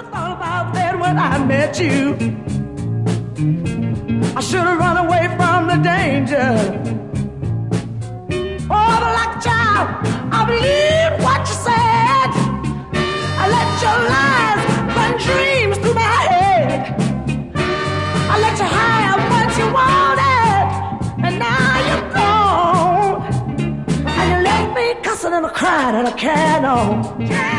have thought about that when I met you. I should have run away from the danger. Oh, but like a child, I believed what you said. I let your lies run dreams through my head. I let you have what you wanted, and now you're gone. And you left me cussing and crying and I can't know.